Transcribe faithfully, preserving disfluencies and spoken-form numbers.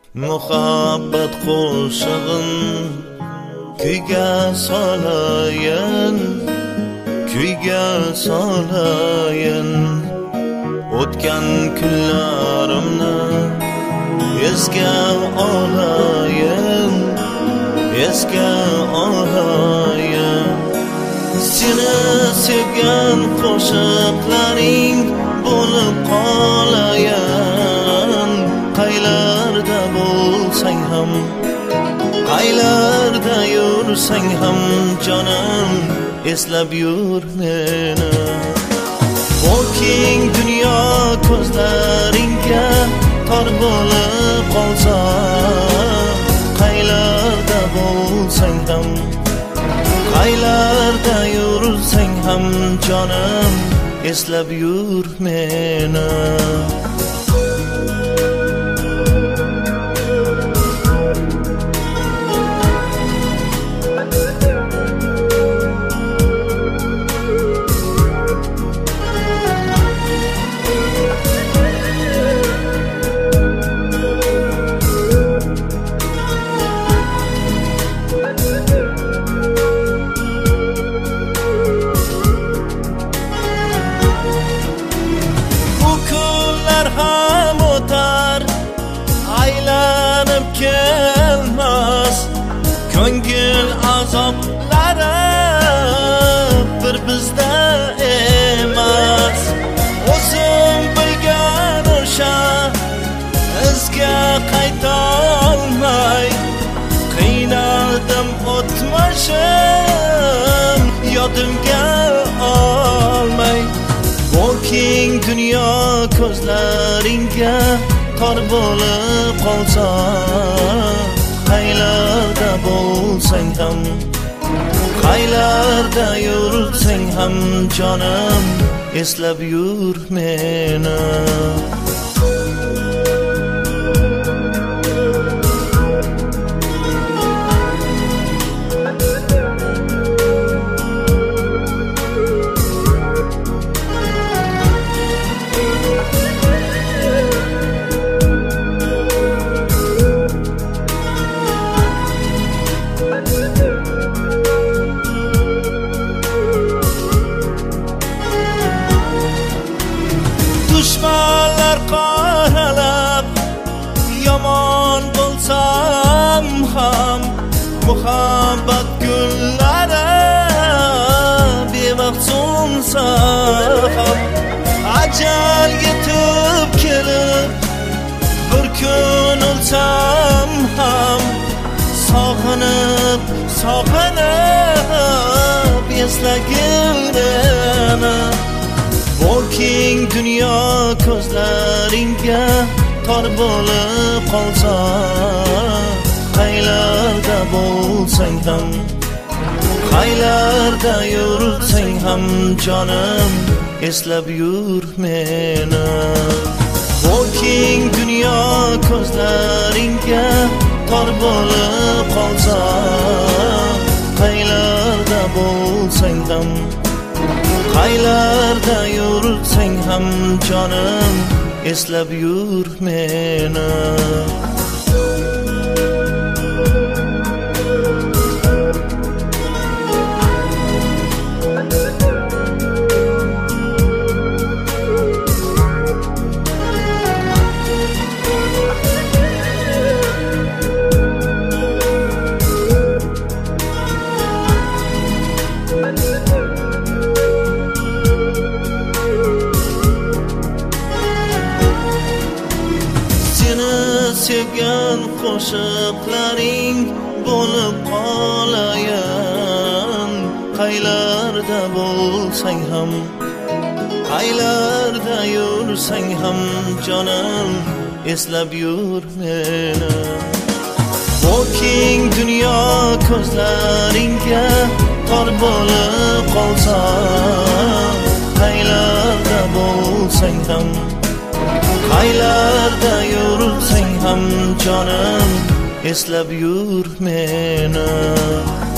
muhabbat qo'shig'in kuyga solayin, kuyga solayin. O'tgan kunlarimni esga olayin, esga olayin. Seni sevgan qo'shiqlaring bo'lib qolayin. Qaylarda bo'lsang ham, qaylarda yursang ham jonim, eslab yur meni. O keng dunyo ko'zlaringga tor bo'lib qolsa, qaylarda bo'lsang ham, qaylarda yursang ham jonim, eslab yur meni. Aylanib kelmas ko'ngil azoblari bir bizda emas. O'zim bilgan o'sha izga qaytolmay qiynaldim, o'tmishim yodimga olmay. O keng dunyo ko'zlaringga tor bo'lib qolsa, qaylarda bo'lsang ham, qaylarda yursang ham jonim, eslab yur meni. Dushmanlar qoralab yomon bo'lsam ham, muhabbat gullari bevaqt so'nsa ham, ajal yetib kelib bir kun o'lsam ham, sog'inib sog'inib eslagin. O keng dunyo ko'zlaringga tor bo'lib qolsa, qaylarda bo'lsang ham, qaylarda yursang ham jonim, eslab yur meni. O keng dunyo ko'zlaringga tor bo'lib qolsa, qaylarda bo'lsang ham, qaylarda yursang ham jonim, eslab yur meni. Sevgan qo'shiqlaring bo'lib qolayin. Qaylarda bo'lsang ham, qaylarda yursang ham jonim, eslab yur meni. O keng dunyo ko'zlaringga tor bo'lib qolsa, qaylarda bo'lsang ham, qaylarda yursang ham jonim, eslab yur meni.